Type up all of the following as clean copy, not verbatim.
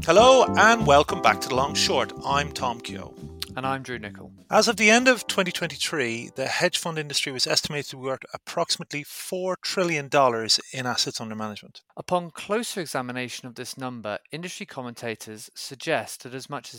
Hello and welcome back to The Long Short. I'm Tom Keogh. And I'm Drew Nicol. As of the end of 2023, the hedge fund industry was estimated to be worth approximately $4 trillion in assets under management. Upon closer examination of this number, industry commentators suggest that as much as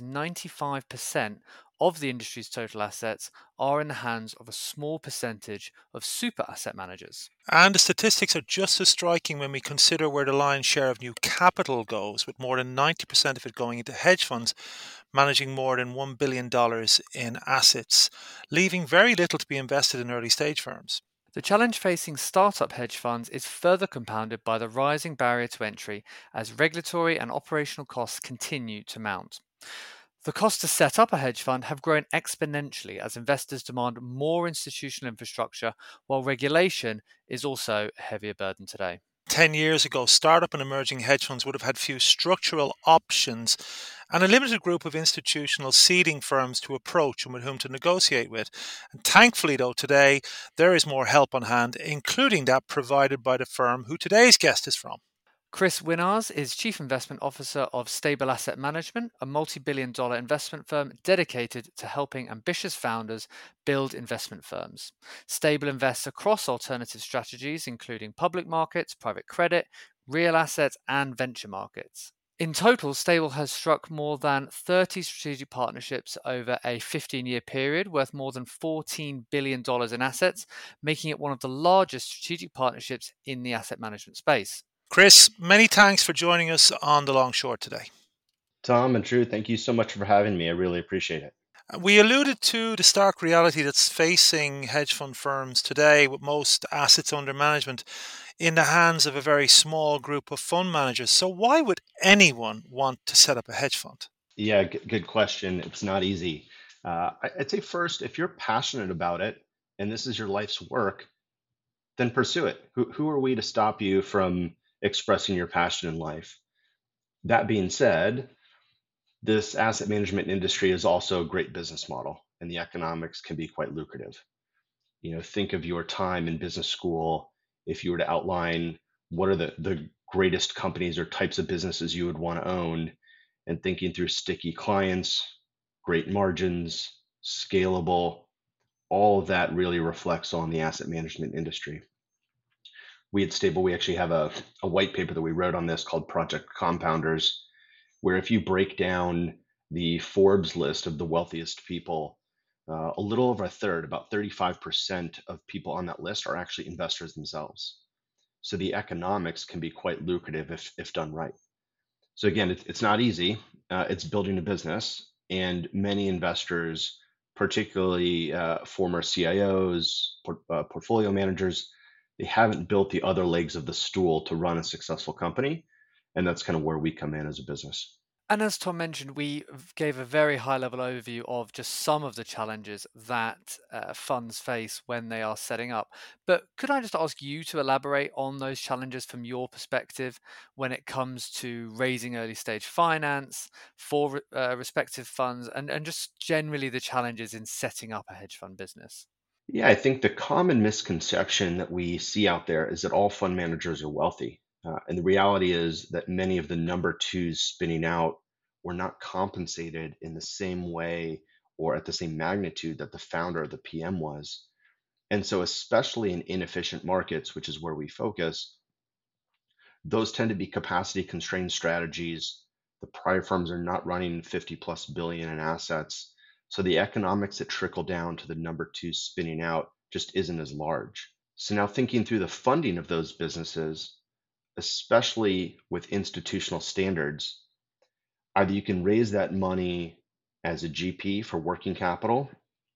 95% of the industry's total assets are in the hands of a small percentage of super asset managers. And the statistics are just as striking when we consider where the lion's share of new capital goes, with more than 90% of it going into hedge funds managing more than $1 billion in assets, leaving very little to be invested in early stage firms. The challenge facing startup hedge funds is further compounded by the rising barrier to entry as regulatory and operational costs continue to mount. The costs to set up a hedge fund have grown exponentially as investors demand more institutional infrastructure, while regulation is also a heavier burden today. 10 years ago, startup and emerging hedge funds would have had few structural options and a limited group of institutional seeding firms to approach and with whom to negotiate with. And thankfully, though, today there is more help on hand, including that provided by the firm who today's guest is from. Chris Winars is Chief Investment Officer of Stable Asset Management, a multi-billion-dollar investment firm dedicated to helping ambitious founders build investment firms. Stable invests across alternative strategies, including public markets, private credit, real assets, and venture markets. In total, Stable has struck more than 30 strategic partnerships over a 15-year period worth more than $14 billion in assets, making it one of the largest strategic partnerships in the asset management space. Chris, many thanks for joining us on The Long Short today. Tom and Drew, thank you so much for having me. I really appreciate it. We alluded to the stark reality that's facing hedge fund firms today, with most assets under management in the hands of a very small group of fund managers. So why would anyone want to set up a hedge fund? Yeah, good question. It's not easy. I'd say first, if you're passionate about it and this is your life's work, then pursue it. Who are we to stop you from expressing your passion in life? That being said, this asset management industry is also a great business model, and the economics can be quite lucrative. Think of your time in business school. If you were to outline what are the greatest companies or types of businesses you would want to own, and thinking through sticky clients, great margins, scalable, all of that really reflects on the asset management industry. We at Stable, we actually have a white paper that we wrote on this called Project Compounders, where if you break down the Forbes list of the wealthiest people, a little over a third, about 35% of people on that list are actually investors themselves. So the economics can be quite lucrative if done right. So again, it's not easy. It's building a business, and many investors, particularly former CIOs, portfolio managers, they haven't built the other legs of the stool to run a successful company. And that's kind of where we come in as a business. And as Tom mentioned, we gave a very high-level overview of just some of the challenges that funds face when they are setting up. But could I just ask you to elaborate on those challenges from your perspective when it comes to raising early-stage finance for respective funds and just generally the challenges in setting up a hedge fund business? Yeah, I think the common misconception that we see out there is that all fund managers are wealthy. And the reality is that many of the number twos spinning out were not compensated in the same way or at the same magnitude that the founder or the PM was. And so, especially in inefficient markets, which is where we focus, those tend to be capacity constrained strategies. The prior firms are not running 50 plus billion in assets. So the economics that trickle down to the number two spinning out just isn't as large. So now thinking through the funding of those businesses, especially with institutional standards, either you can raise that money as a GP for working capital,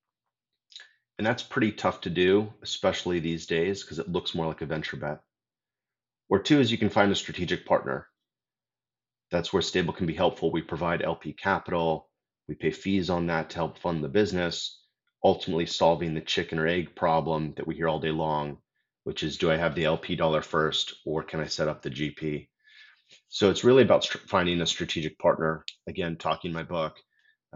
and that's pretty tough to do, especially these days, because it looks more like a venture bet. Or two is you can find a strategic partner. That's where Stable can be helpful. We provide LP capital, we pay fees on that to help fund the business, ultimately solving the chicken or egg problem that we hear all day long, which is, do I have the LP dollar first or can I set up the GP? So it's really about finding a strategic partner. Again, talking my book,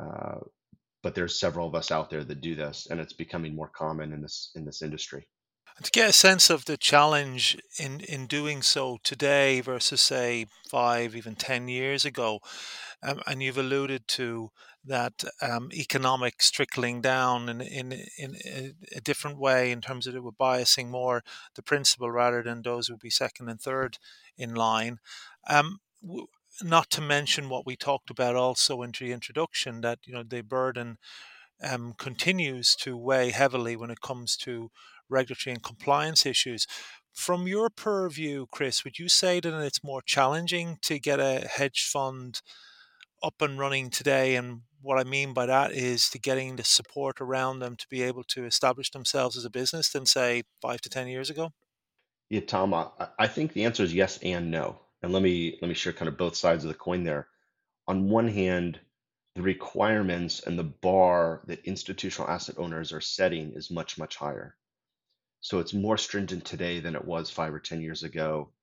but there's several of us out there that do this, and it's becoming more common in this industry. And to get a sense of the challenge in doing so today versus, say, 5, even 10 years ago, and you've alluded to that economics trickling down in a different way in terms of it with biasing more the principal rather than those who would be second and third in line. Um, w- Not to mention what we talked about also in the introduction, that the burden continues to weigh heavily when it comes to regulatory and compliance issues. From your purview, Chris, would you say that it's more challenging to get a hedge fund up and running today? And what I mean by that is to getting the support around them to be able to establish themselves as a business than, say, 5 to 10 years ago? Yeah, Tom, I think the answer is yes and no. And let me share kind of both sides of the coin there. On one hand, the requirements and the bar that institutional asset owners are setting is much, much higher. So it's more stringent today than it was 5 or 10 years ago.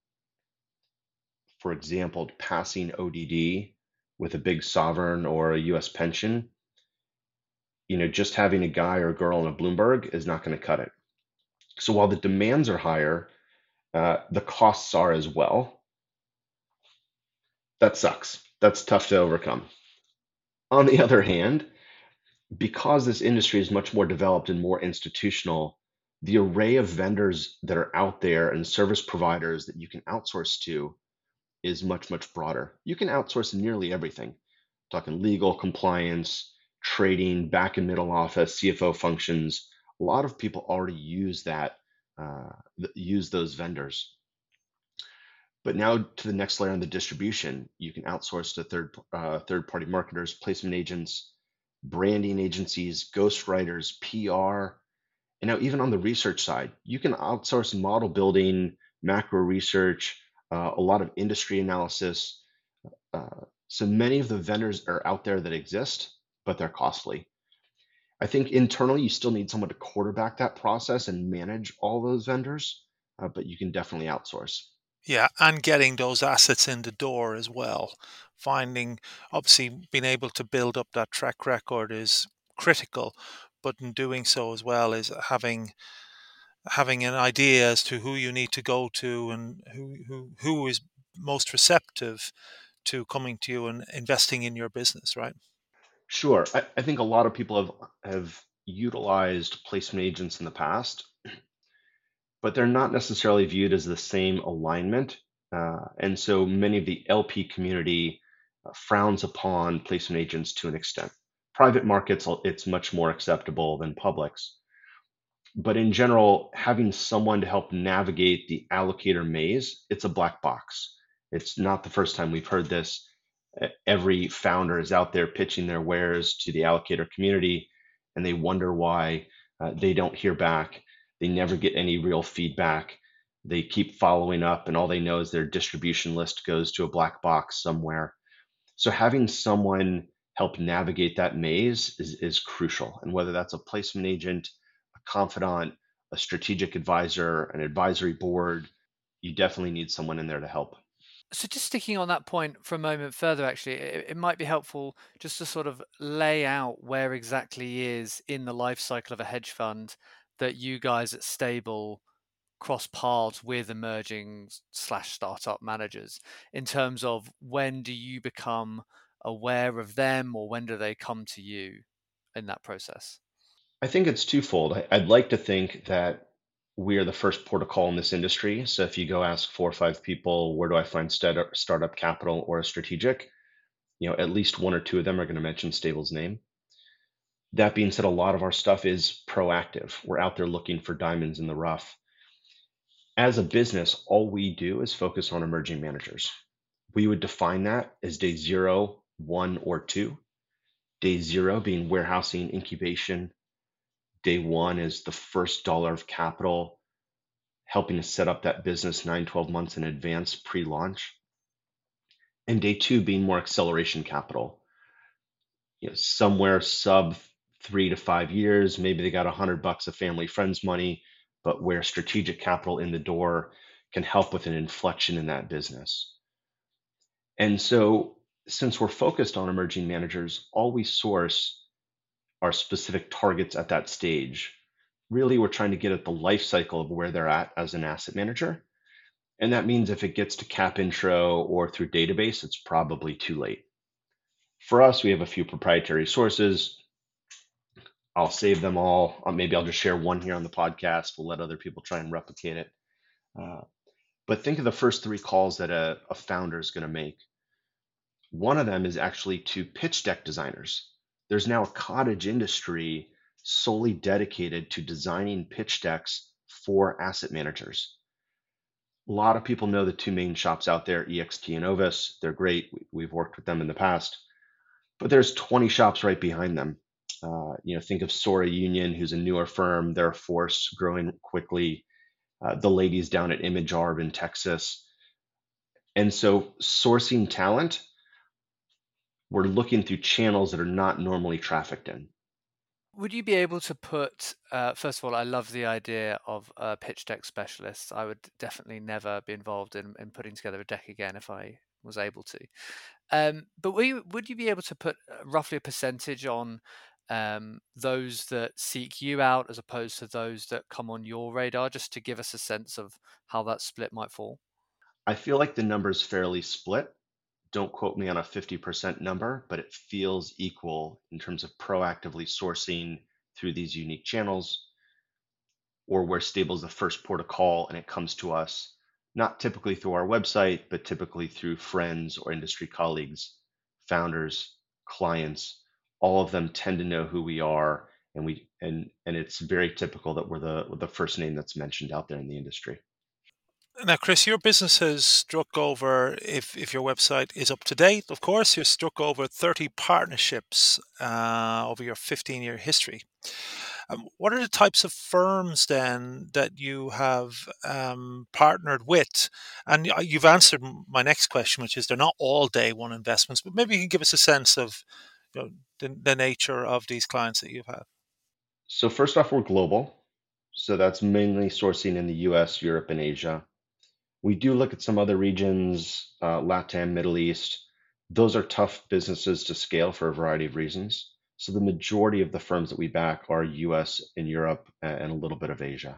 For example, passing ODD with a big sovereign or a US pension, just having a guy or girl in a Bloomberg is not going to cut it. So while the demands are higher, the costs are as well. That sucks. That's tough to overcome. On the other hand, because this industry is much more developed and more institutional, the array of vendors that are out there and service providers that you can outsource to is much, much broader. You can outsource nearly everything. Talking legal, compliance, trading, back and middle office, CFO functions. A lot of people already use use those vendors. But now to the next layer on the distribution, you can outsource to third party marketers, placement agents, branding agencies, ghostwriters, PR, and now even on the research side, you can outsource model building, macro research, a lot of industry analysis. So many of the vendors are out there that exist, but they're costly. I think internally, you still need someone to quarterback that process and manage all those vendors, but you can definitely outsource. Yeah, and getting those assets in the door as well. Finding, obviously, being able to build up that track record is critical, but in doing so as well is having an idea as to who you need to go to and who is most receptive to coming to you and investing in your business, right? Sure, I think a lot of people have utilized placement agents in the past, but they're not necessarily viewed as the same alignment. And so many of the LP community frowns upon placement agents to an extent. Private markets, it's much more acceptable than publics. But in general, having someone to help navigate the allocator maze, it's a black box. It's not the first time we've heard this. Every founder is out there pitching their wares to the allocator community, and they wonder why they don't hear back. They never get any real feedback. They keep following up, and all they know is their distribution list goes to a black box somewhere. So having someone help navigate that maze is crucial. And whether that's a placement agent, a confidant, a strategic advisor, an advisory board, you definitely need someone in there to help. So just sticking on that point for a moment further, actually, it might be helpful just to sort of lay out where exactly is in the life cycle of a hedge fund that you guys at Stable cross paths with emerging slash startup managers in terms of when do you become aware of them or when do they come to you in that process? I think it's twofold. I'd like to think that we are the first port of call in this industry. So if you go ask 4 or 5 people, where do I find startup capital or a strategic? At least one or two of them are going to mention Stable's name. That being said, a lot of our stuff is proactive. We're out there looking for diamonds in the rough. As a business, all we do is focus on emerging managers. We would define that as day 0, 1, or 2. Day 0 being warehousing, incubation. Day 1 is the first dollar of capital, helping to set up that business 9, 12 months in advance pre-launch. And day 2 being more acceleration capital, somewhere sub 3 to 5 years. Maybe they got $100 of family friends money, but where strategic capital in the door can help with an inflection in that business. And so, since we're focused on emerging managers, all we source are specific targets at that stage. Really, we're trying to get at the life cycle of where they're at as an asset manager. And that means if it gets to cap intro or through database, it's probably too late. For us, we have a few proprietary sources. I'll save them all. Maybe I'll just share one here on the podcast. We'll let other people try and replicate it. But think of the first 3 calls that a founder is going to make. One of them is actually to pitch deck designers. There's now a cottage industry solely dedicated to designing pitch decks for asset managers. A lot of people know the 2 main shops out there, EXT and Ovis. They're great. We've worked with them in the past, but there's 20 shops right behind them. Think of Sora Union, who's a newer firm. They're a force growing quickly. The ladies down at Image Arb in Texas. And so sourcing talent, we're looking through channels that are not normally trafficked in. Would you be able to put, first of all, I love the idea of pitch deck specialists. I would definitely never be involved in putting together a deck again if I was able to. But would you be able to put roughly a percentage on those that seek you out as opposed to those that come on your radar, just to give us a sense of how that split might fall? I feel like the number is fairly split. Don't quote me on a 50% number, but it feels equal in terms of proactively sourcing through these unique channels, or where Stable is the first port of call and it comes to us, not typically through our website, but typically through friends or industry colleagues, founders, clients. All of them tend to know who we are, and it's very typical that we're the first name that's mentioned out there in the industry. Now, Chris, your business has struck over, if your website is up to date, of course, you've struck over 30 partnerships over your 15-year history. What are the types of firms then that you have partnered with? And you've answered my next question, which is they're not all day one investments, but maybe you can give us a sense of the nature of these clients that you've had. So first off, we're global. So that's mainly sourcing in the US, Europe, and Asia. We do look at some other regions, LATAM, Middle East. Those are tough businesses to scale for a variety of reasons. So the majority of the firms that we back are US and Europe and a little bit of Asia.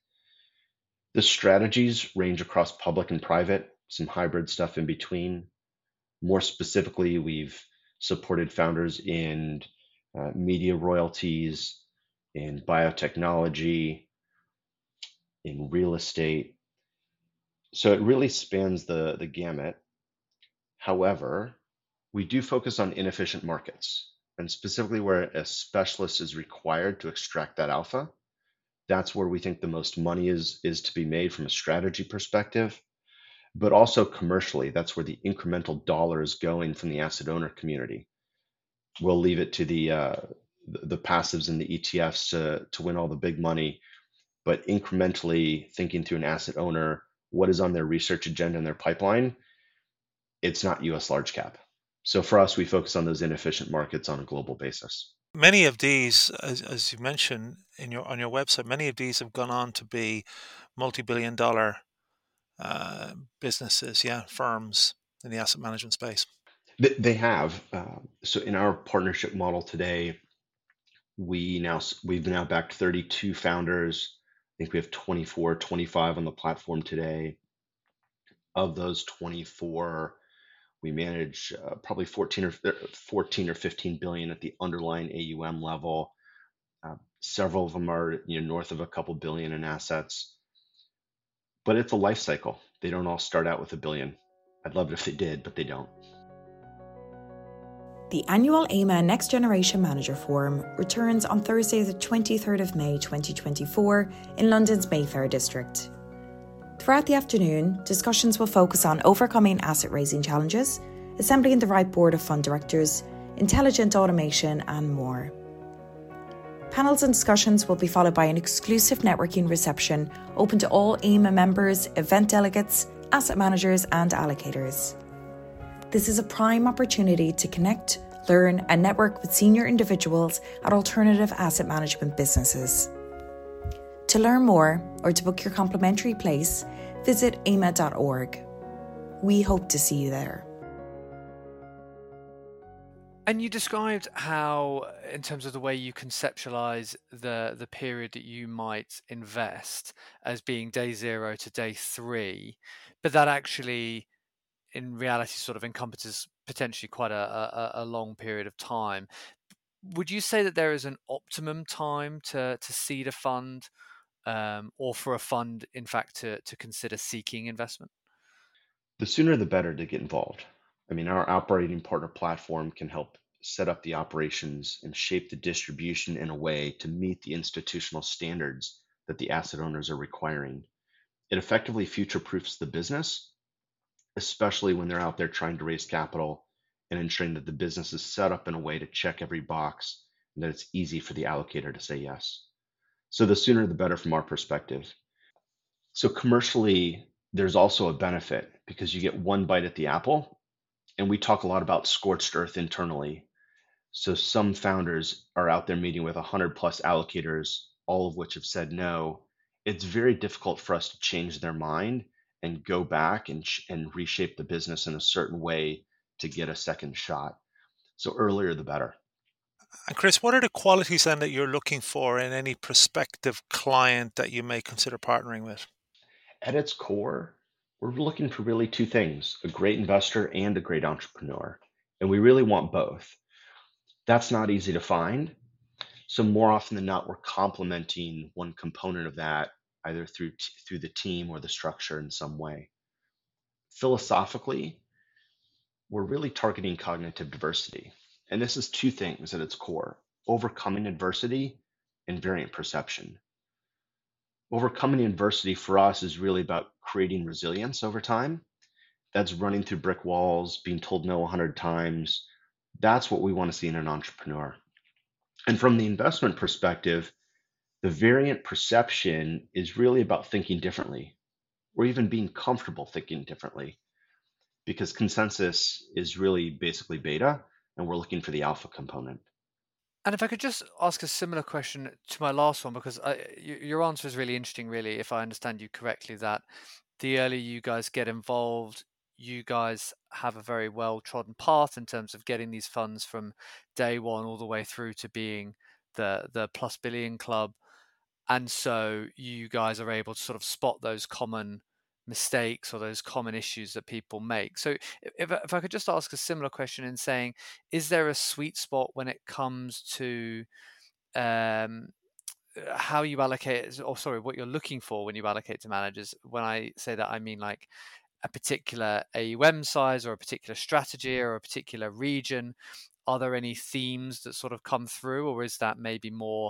The strategies range across public and private, some hybrid stuff in between. More specifically, we've supported founders in media royalties, in biotechnology, in real estate. So it really spans the gamut. However, we do focus on inefficient markets, and specifically where a specialist is required to extract that alpha. That's where we think the most money is to be made from a strategy perspective, but also commercially. That's where the incremental dollar is going from the asset owner community. We'll leave it to the passives and the ETFs to win all the big money, but incrementally thinking through an asset owner, what is on their research agenda and their pipeline, it's not US large cap. So for us, we focus on those inefficient markets on a global basis. Many of these, as you mentioned on your website, many of these have gone on to be multi-billion-dollar businesses, firms in the asset management space. They have. So in our partnership model today, we've now backed 32 founders. I think we have 24, 25 on the platform today. Of those 24, we manage probably 14 or 15 billion at the underlying AUM level. Several of them are north of a couple billion in assets. But it's a life cycle. They don't all start out with $1 billion. I'd love it if they did, but they don't. The annual AIMA Next Generation Manager Forum returns on Thursday the 23rd of May 2024 in London's Mayfair district. Throughout the afternoon, discussions will focus on overcoming asset raising challenges, assembling the right board of fund directors, intelligent automation and more. Panels and discussions will be followed by an exclusive networking reception open to all AIMA members, event delegates, asset managers and allocators. This is a prime opportunity to connect, learn and network with senior individuals at alternative asset management businesses. To learn more or to book your complimentary place, visit aima.org. We hope to see you there. And you described how, in terms of the way you conceptualize the period that you might invest as being day 0 to day 3, but that actually, in reality, sort of encompasses potentially quite a long period of time. Would you say that there is an optimum time to seed a fund, or for a fund, in fact, to consider seeking investment? The sooner the better to get involved. I mean, our operating partner platform can help set up the operations and shape the distribution in a way to meet the institutional standards that the asset owners are requiring. It effectively future proofs the business, especially when they're out there trying to raise capital and ensuring that the business is set up in a way to check every box and that it's easy for the allocator to say yes. So the sooner the better from our perspective. So commercially, there's also a benefit because you get one bite at the apple. And we talk a lot about scorched earth internally. So some founders are out there meeting with 100 plus allocators, all of which have said no. It's very difficult for us to change their mind and go back and reshape the business in a certain way to get a second shot. So earlier, the better. And Chris, what are the qualities then that you're looking for in any prospective client that you may consider partnering with? At its core, we're looking for really two things: a great investor and a great entrepreneur. And we really want both. That's not easy to find. So more often than not, we're complementing one component of that either through the team or the structure in some way. Philosophically, we're really targeting cognitive diversity. And this is two things at its core: overcoming adversity and variant perception. Overcoming adversity for us is really about creating resilience over time. That's running through brick walls, being told no 100 times. That's what we want to see in an entrepreneur. And from the investment perspective, the variant perception is really about thinking differently, or even being comfortable thinking differently, because consensus is really basically beta, and we're looking for the alpha component. And if I could just ask a similar question to my last one, because your answer is really interesting, really, if I understand you correctly, that the earlier you guys get involved, you guys have a very well-trodden path in terms of getting these funds from day one all the way through to being the plus billion club. And so you guys are able to sort of spot those common mistakes or those common issues that people make. So if I could just ask a similar question in saying, is there a sweet spot when it comes to um, how you allocate, or sorry, what you're looking for when you allocate to managers? When I say that, I mean like a particular AUM size or a particular strategy or a particular region. Are there any themes that sort of come through, or is that maybe more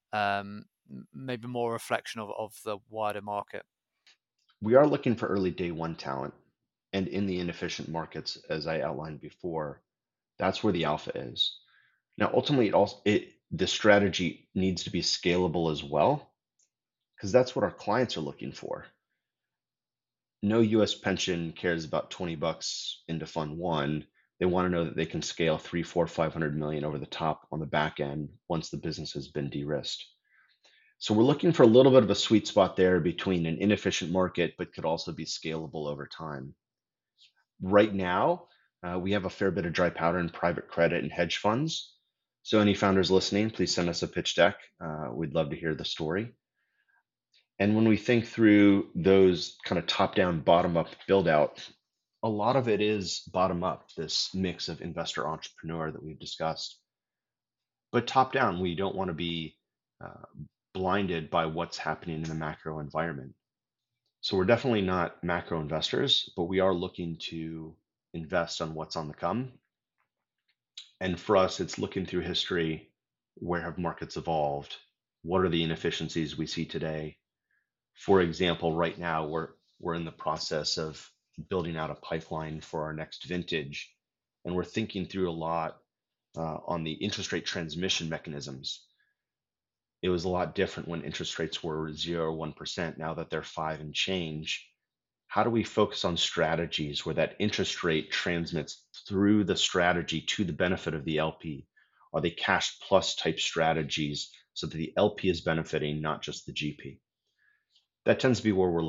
a reflection of the wider market? We are looking for early day one talent. And in the inefficient markets, as I outlined before, that's where the alpha is. Now, ultimately, the strategy needs to be scalable as well, because that's what our clients are looking for. No US pension cares about 20 bucks into fund one. They want to know that they can scale 3, 4, 500 million over the top on the back end once the business has been de-risked. So we're looking for a little bit of a sweet spot there between an inefficient market, but could also be scalable over time. Right now, we have a fair bit of dry powder in private credit and hedge funds. So any founders listening, please send us a pitch deck. We'd love to hear the story. And when we think through those kind of top down, bottom up build out, a lot of it is bottom up, this mix of investor entrepreneur that we've discussed. But top down, we don't want to be blinded by what's happening in the macro environment. So we're definitely not macro investors, but we are looking to invest on what's on the come. And for us, it's looking through history. Where have markets evolved? What are the inefficiencies we see today? For example, right now we're in the process of building out a pipeline for our next vintage, and we're thinking through a lot on the interest rate transmission mechanisms. It was a lot different when interest rates were 0 or 1%. Now that they're 5 and change, how do we focus on strategies where that interest rate transmits through the strategy to the benefit of the LP? Are they cash plus type strategies so that the LP is benefiting, not just the GP? That tends to be where we're looking.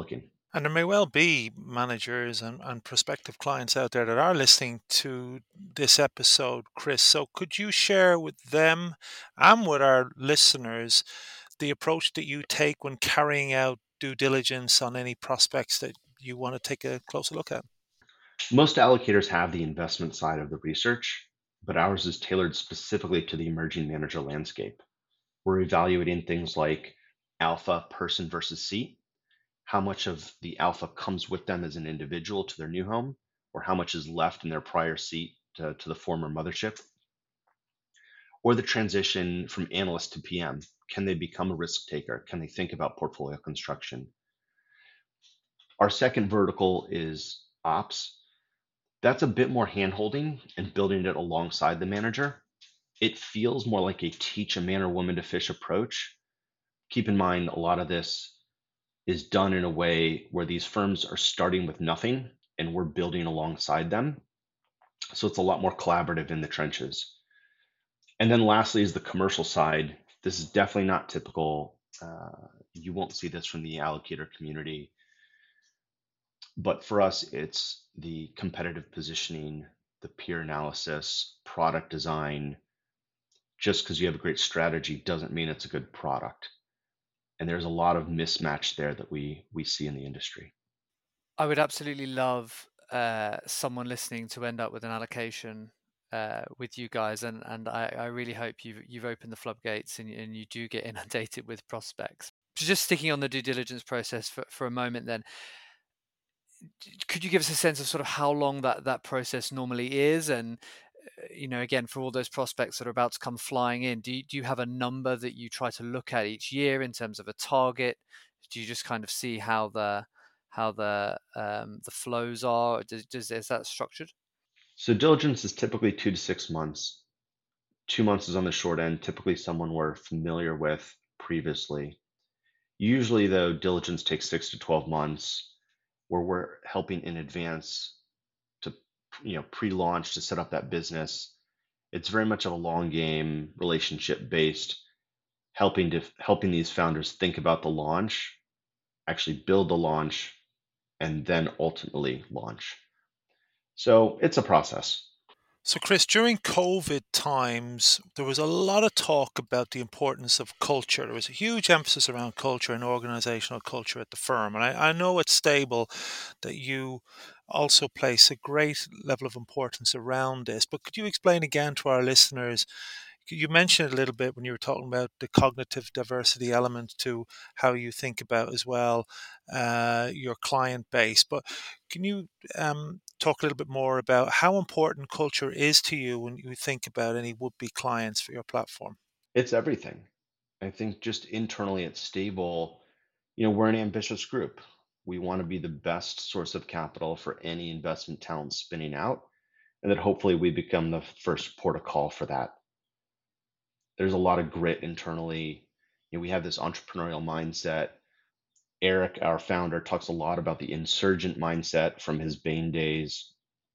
And there may well be managers and prospective clients out there that are listening to this episode, Chris. So could you share with them and with our listeners the approach that you take when carrying out due diligence on any prospects that you want to take a closer look at? Most allocators have the investment side of the research, but ours is tailored specifically to the emerging manager landscape. We're evaluating things like alpha person versus seat, how much of the alpha comes with them as an individual to their new home, or how much is left in their prior seat to the former mothership, or the transition from analyst to PM. Can they become a risk taker? Can they think about portfolio construction? Our second vertical is ops. That's a bit more handholding and building it alongside the manager. It feels more like a teach a man or woman to fish approach. Keep in mind, a lot of this is done in a way where these firms are starting with nothing and we're building alongside them. So it's a lot more collaborative in the trenches. And then lastly is the commercial side. This is definitely not typical. You won't see this from the allocator community. But for us, it's the competitive positioning, the peer analysis, product design. Just because you have a great strategy doesn't mean it's a good product. And there's a lot of mismatch there that we see in the industry. I would absolutely love someone listening to end up with an allocation with you guys, and I really hope you've opened the floodgates and you do get inundated with prospects. Just sticking on the due diligence process for a moment, then could you give us a sense of sort of how long that process normally is, and again, for all those prospects that are about to come flying in, do you have a number that you try to look at each year in terms of a target? Do you just kind of see how the flows are? Is that structured? So diligence is typically 2 to 6 months. 2 months is on the short end, typically someone we're familiar with previously. Usually, though, diligence takes 6 to 12 months, where we're helping in advance to pre-launch to set up that business. It's very much of a long game, relationship based, helping these founders think about the launch, actually build the launch, and then ultimately launch. So it's a process. So, Chris, during COVID times, there was a lot of talk about the importance of culture. There was a huge emphasis around culture and organizational culture at the firm. And I know it's stable that you also place a great level of importance around this. But could you explain again to our listeners? You mentioned it a little bit when you were talking about the cognitive diversity element to how you think about as well your client base. But can you talk a little bit more about how important culture is to you when you think about any would-be clients for your platform? It's everything. I think just internally it's stable. We're an ambitious group. We want to be the best source of capital for any investment talent spinning out, and that hopefully we become the first port of call for that. There's a lot of grit internally. We have this entrepreneurial mindset. Eric, our founder, talks a lot about the insurgent mindset from his Bain days.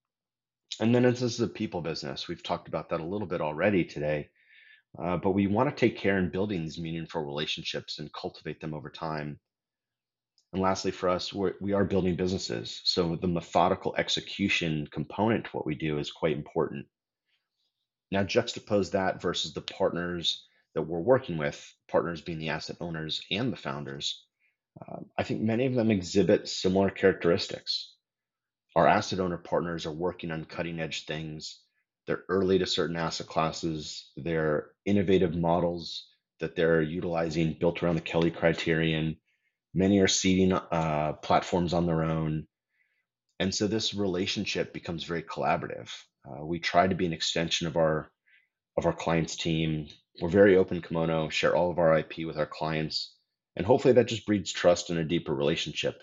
And then this is a people business. We've talked about that a little bit already today. But we want to take care in building these meaningful relationships and cultivate them over time. And lastly, for us, we are building businesses. So the methodical execution component to what we do is quite important. Now, juxtapose that versus the partners that we're working with, partners being the asset owners and the founders. I think many of them exhibit similar characteristics. Our asset owner partners are working on cutting edge things. They're early to certain asset classes. They're innovative models that they're utilizing built around the Kelly criterion. Many are seeding platforms on their own. And so this relationship becomes very collaborative. We try to be an extension of our clients' team. We're very open kimono, share all of our IP with our clients, and hopefully that just breeds trust and a deeper relationship.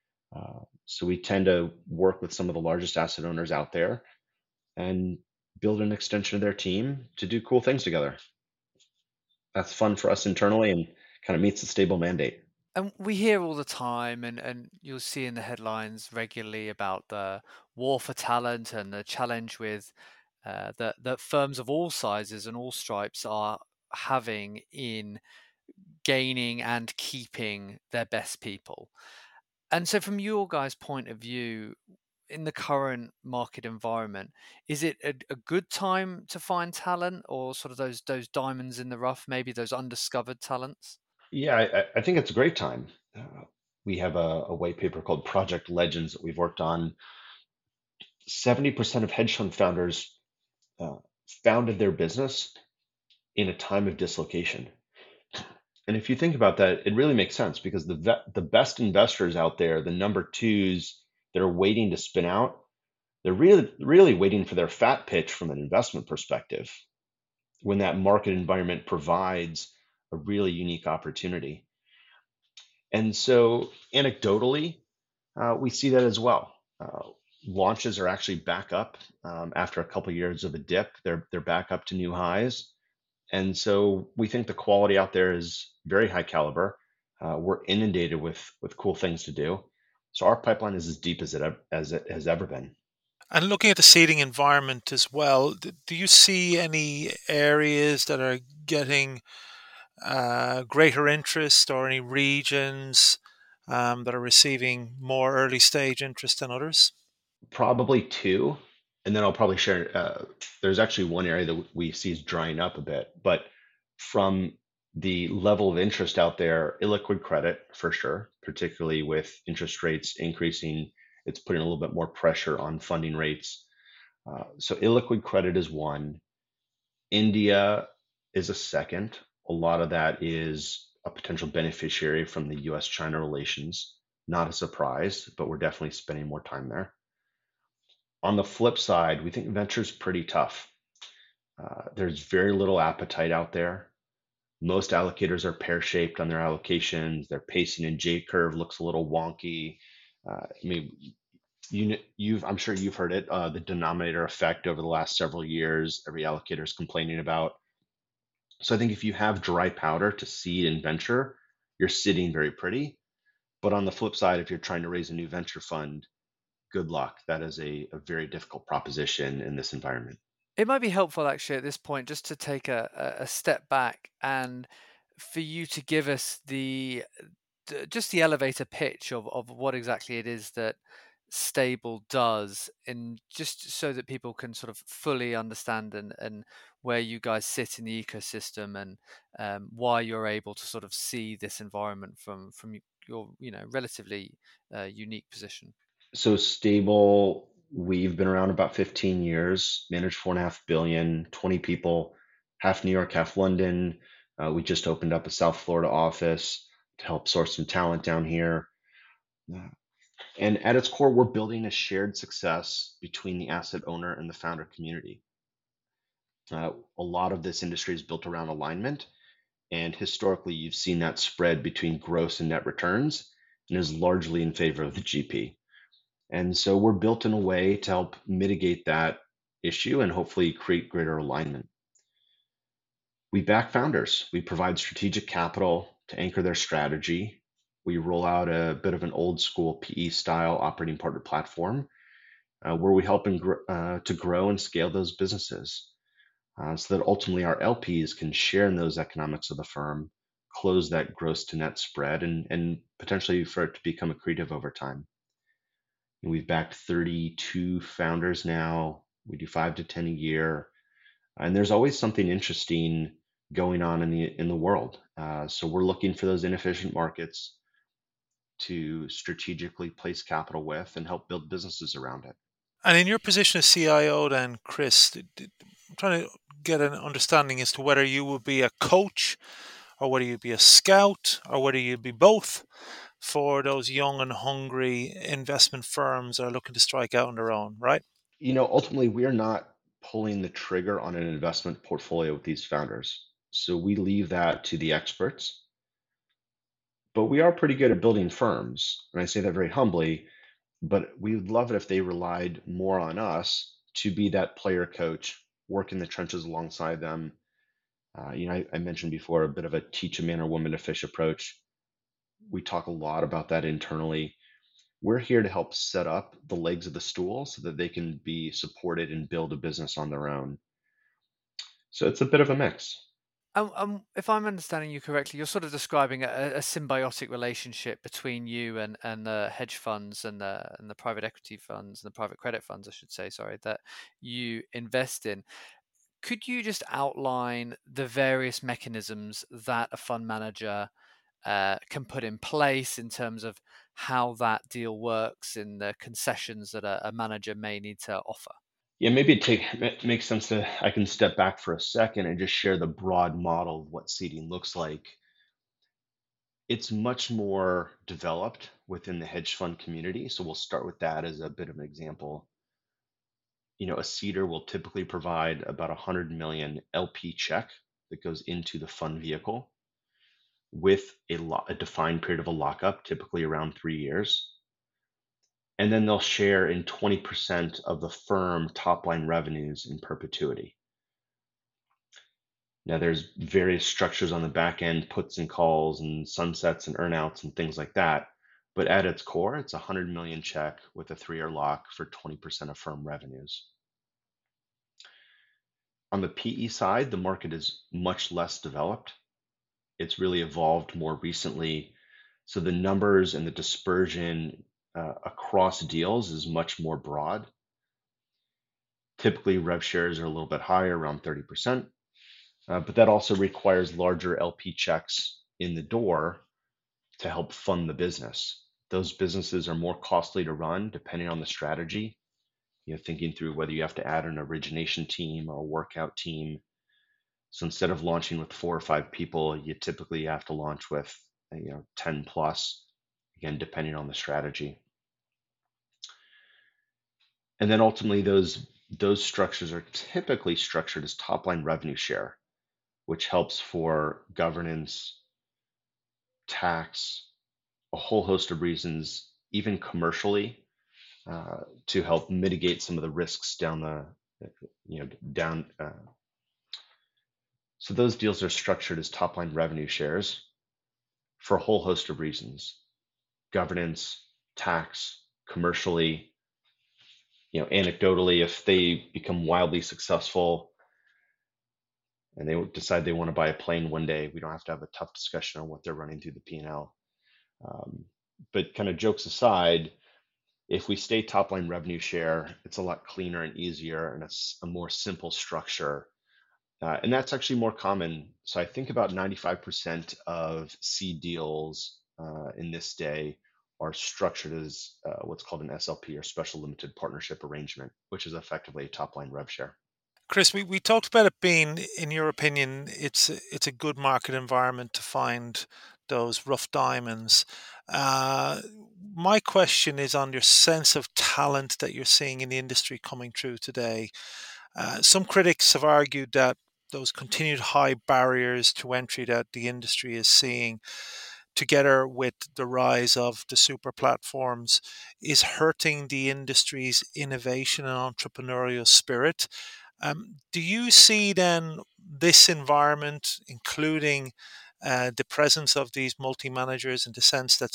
So we tend to work with some of the largest asset owners out there and build an extension of their team to do cool things together. That's fun for us internally and kind of meets the stable mandate. And we hear all the time, and you'll see in the headlines regularly about the war for talent and the challenge with that firms of all sizes and all stripes are having in gaining and keeping their best people. And so, from your guys' point of view, in the current market environment, is it a good time to find talent, or sort of those diamonds in the rough, maybe those undiscovered talents? Yeah, I think it's a great time. We have a white paper called Project Legends that we've worked on. 70% of hedge fund founders uh, founded their business in a time of dislocation. And if you think about that, it really makes sense because the best investors out there, the number twos that are waiting to spin out, they're really waiting for their fat pitch from an investment perspective when that market environment provides a really unique opportunity. And so, anecdotally, we see that as well. Launches are actually back up after a couple years of a dip. They're back up to new highs, and so we think the quality out there is very high caliber. We're inundated with cool things to do. So our pipeline is as deep as it has ever been. And looking at the seeding environment as well, do you see any areas that are getting greater interest, or any regions that are receiving more early stage interest than others? Probably two, and then I'll probably share. There's actually one area that we see is drying up a bit, but from the level of interest out there, illiquid credit for sure, particularly with interest rates increasing, it's putting a little bit more pressure on funding rates. So illiquid credit is one. India is a second. A lot of that is a potential beneficiary from the US-China relations. Not a surprise, but we're definitely spending more time there. On the flip side, we think venture is pretty tough. There's very little appetite out there. Most allocators are pear-shaped on their allocations. Their pacing and J curve looks a little wonky. I mean, I'm sure you've heard it, the denominator effect over the last several years. Every allocator is complaining about. So I think if you have dry powder to seed and venture, you're sitting very pretty. But on the flip side, if you're trying to raise a new venture fund, good luck. That is a very difficult proposition in this environment. It might be helpful actually at this point just to take a step back and for you to give us just the elevator pitch of what exactly it is that Stable does, and just so that people can sort of fully understand and where you guys sit in the ecosystem, and why you're able to sort of see this environment from your relatively unique position. So Stable, we've been around about 15 years, managed 4.5 billion, 20 people, half New York, half London. We just opened up a South Florida office to help source some talent down here. And at its core, we're building a shared success between the asset owner and the founder community. A lot of this industry is built around alignment, and historically, you've seen that spread between gross and net returns, and is largely in favor of the GP. And so we're built in a way to help mitigate that issue and hopefully create greater alignment. We back founders. We provide strategic capital to anchor their strategy. We roll out a bit of an old school PE style operating partner platform where we help to grow and scale those businesses so that ultimately our LPs can share in those economics of the firm, close that gross to net spread, and potentially for it to become accretive over time. And we've backed 32 founders now. We do 5 to 10 a year, and there's always something interesting going on in the world. So we're looking for those inefficient markets to strategically place capital with and help build businesses around it. And in your position as CIO, then, Chris, I'm trying to get an understanding as to whether you would be a coach, or whether you'd be a scout, or whether you'd be both for those young and hungry investment firms that are looking to strike out on their own, right? Ultimately, we are not pulling the trigger on an investment portfolio with these founders. So we leave that to the experts. But we are pretty good at building firms. And I say that very humbly, but we would love it if they relied more on us to be that player coach, work in the trenches alongside them. I mentioned before a bit of a teach a man or woman to fish approach. We talk a lot about that internally. We're here to help set up the legs of the stool so that they can be supported and build a business on their own. So it's a bit of a mix. If I'm understanding you correctly, you're sort of describing a symbiotic relationship between you and the hedge funds and the private equity funds and the private credit funds, I should say, sorry, that you invest in. Could you just outline the various mechanisms that a fund manager can put in place in terms of how that deal works in the concessions that a manager may need to offer? Yeah, maybe it makes sense to I can step back for a second and just share the broad model of what seeding looks like. It's much more developed within the hedge fund community, so we'll start with that as a bit of an example. A seeder will typically provide about 100 million LP check that goes into the fund vehicle with a defined period of a lockup, typically around 3 years. And then they'll share in 20% of the firm top line revenues in perpetuity. Now, there's various structures on the back end, puts and calls and sunsets and earnouts and things like that. But at its core, it's a 100 million check with a 3-year lock for 20% of firm revenues. On the PE side, the market is much less developed. It's really evolved more recently. So the numbers and the dispersion across deals is much more broad. Typically, rev shares are a little bit higher, around 30%, but that also requires larger LP checks in the door to help fund the business. Those businesses are more costly to run depending on the strategy. Thinking through whether you have to add an origination team or a workout team. So instead of launching with 4 or 5 people, you typically have to launch with 10 plus, again, depending on the strategy. And then ultimately those structures are typically structured as top line revenue share, which helps for governance, tax, a whole host of reasons, even commercially, to help mitigate some of the risks down. So those deals are structured as top line revenue shares for a whole host of reasons: governance, tax, commercially. Anecdotally, if they become wildly successful and they decide they want to buy a plane one day, we don't have to have a tough discussion on what they're running through the P&L. But kind of jokes aside, if we stay top line revenue share, it's a lot cleaner and easier and it's a more simple structure. And that's actually more common. So I think about 95% of seed deals in this day are structured as what's called an SLP, or special limited partnership arrangement, which is effectively a top line rev share. Chris, we talked about it being, in your opinion, it's a good market environment to find those rough diamonds. My question is on your sense of talent that you're seeing in the industry coming through today. Some critics have argued that those continued high barriers to entry that the industry is seeing, together with the rise of the super platforms, is hurting the industry's innovation and entrepreneurial spirit. Do you see then this environment, including the presence of these multi-managers, in the sense that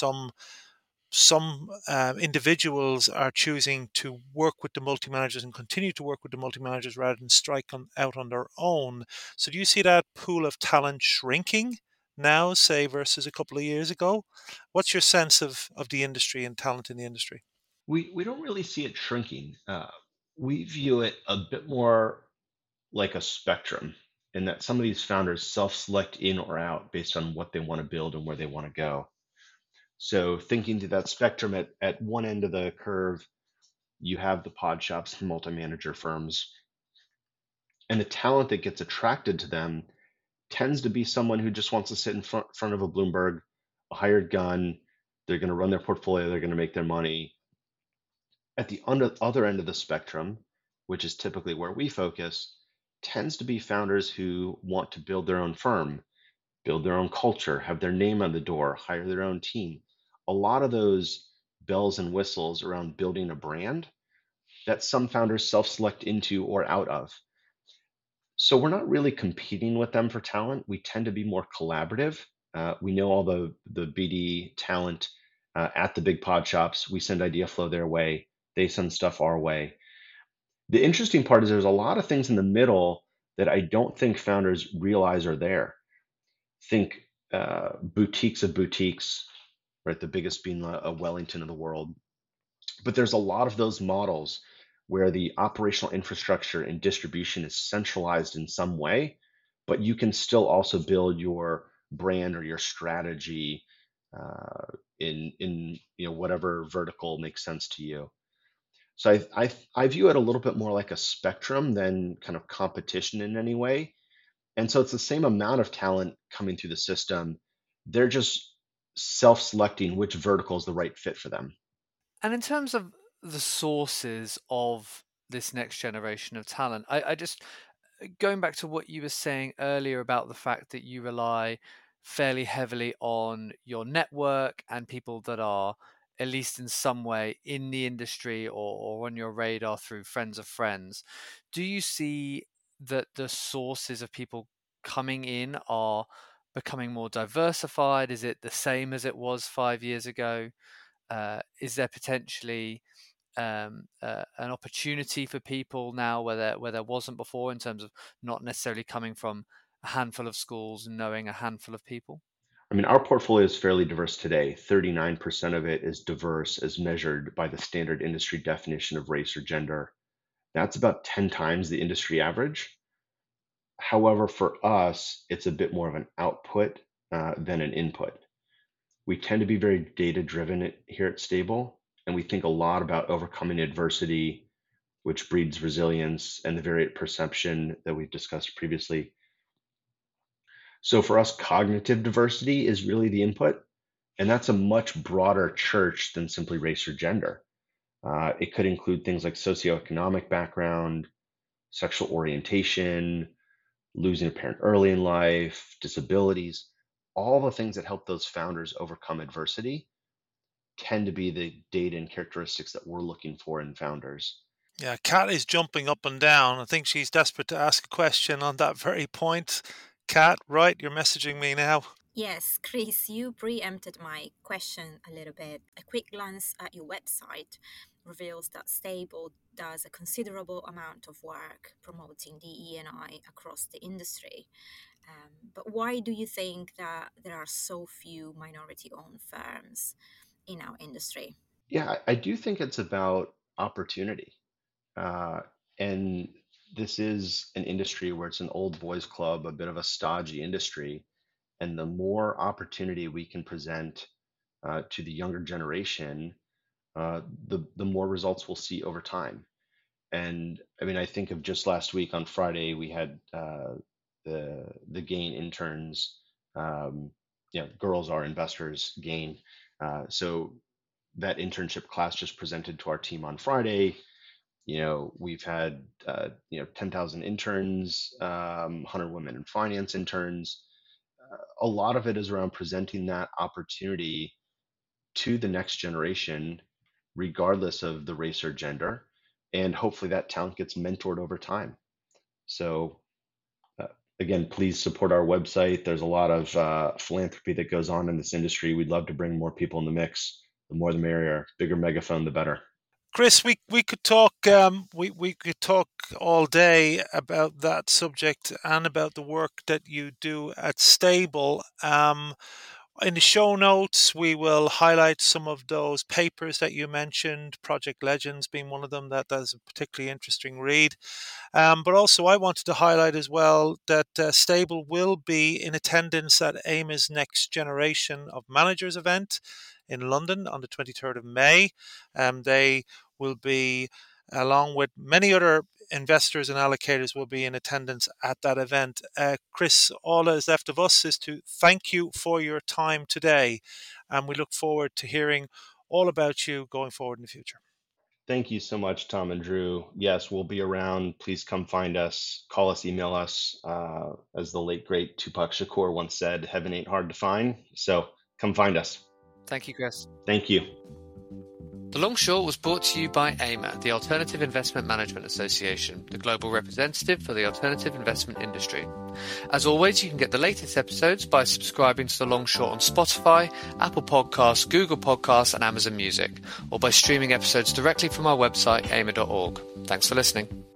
some individuals are choosing to work with the multi-managers and continue to work with the multi-managers rather than strike out on their own? So do you see that pool of talent shrinking now, say, versus a couple of years ago? What's your sense of the industry and talent in the industry? We don't really see it shrinking. We view it a bit more like a spectrum, in that some of these founders self-select in or out based on what they want to build and where they want to go. So thinking to that spectrum, at one end of the curve, you have the pod shops, the multi-manager firms, and the talent that gets attracted to them tends to be someone who just wants to sit in front of a Bloomberg, a hired gun. They're going to run their portfolio. They're going to make their money. At the other end of the spectrum, which is typically where we focus, tends to be founders who want to build their own firm, build their own culture, have their name on the door, hire their own team. A lot of those bells and whistles around building a brand that some founders self-select into or out of. So we're not really competing with them for talent. We tend to be more collaborative. We know all the BD talent at the big pod shops. We send idea flow their way. They send stuff our way. The interesting part is there's a lot of things in the middle that I don't think founders realize are there. Think boutiques of boutiques, right? The biggest being a Wellington of the world. But there's a lot of those models where the operational infrastructure and distribution is centralized in some way, but you can still also build your brand or your strategy in whatever vertical makes sense to you. So I view it a little bit more like a spectrum than kind of competition in any way. And so it's the same amount of talent coming through the system. They're just self-selecting which vertical is the right fit for them. And in terms of the sources of this next generation of talent, I just, going back to what you were saying earlier about the fact that you rely fairly heavily on your network and people that are at least in some way in the industry or on your radar through friends of friends, do you see that the sources of people coming in are becoming more diversified? Is it the same as it was 5 years ago? Is there potentially an opportunity for people now where there wasn't before, in terms of not necessarily coming from a handful of schools and knowing a handful of people? I mean, our portfolio is fairly diverse today. 39% of it is diverse as measured by the standard industry definition of race or gender. That's about 10 times the industry average. However, for us, it's a bit more of an output than an input. We tend to be very data driven here at Stable, and we think a lot about overcoming adversity, which breeds resilience and the variant perception that we've discussed previously. So for us, cognitive diversity is really the input, and that's a much broader church than simply race or gender. It could include things like socioeconomic background, sexual orientation, losing a parent early in life, disabilities. All the things that help those founders overcome adversity tend to be the data and characteristics that we're looking for in founders. Yeah, Kat is jumping up and down. I think she's desperate to ask a question on that very point. Kat, right, you're messaging me now. Yes, Chris, you preempted my question a little bit. A quick glance at your website reveals that Stable does a considerable amount of work promoting DE&I across the industry. But why do you think that there are so few minority-owned firms in our industry? Yeah, I do think it's about opportunity. And this is an industry where it's an old boys club, a bit of a stodgy industry. And the more opportunity we can present to the younger generation, the more results we'll see over time. And I mean, I think of just last week on Friday, we had the GAIN interns, girls are investors, GAIN. So that internship class just presented to our team on Friday. We've had 10,000 interns, 100 women in finance interns. A lot of it is around presenting that opportunity to the next generation, regardless of the race or gender, and hopefully that talent gets mentored over time. So again, please support our website. There's a lot of philanthropy that goes on in this industry. We'd love to bring more people in the mix. The more the merrier. Bigger megaphone, the better. Chris, we could talk we could talk all day about that subject and about the work that you do at Stable. In the show notes, we will highlight some of those papers that you mentioned, Project Legends being one of them. That is a particularly interesting read. But also I wanted to highlight as well that Stable will be in attendance at AIMA's Next Generation of Managers event in London on the 23rd of May. They will be, along with many other investors and allocators, will be in attendance at that event. Chris, all that is left of us is to thank you for your time today, and we look forward to hearing all about you going forward in the future. Thank you so much, Tom and Drew. Yes, we'll be around. Please come find us, call us, email us. As the late, great Tupac Shakur once said, heaven ain't hard to find. So come find us. Thank you, Chris. Thank you. The Long Short was brought to you by AIMA, the Alternative Investment Management Association, the global representative for the alternative investment industry. As always, you can get the latest episodes by subscribing to The Long Short on Spotify, Apple Podcasts, Google Podcasts, and Amazon Music, or by streaming episodes directly from our website, aima.org. Thanks for listening.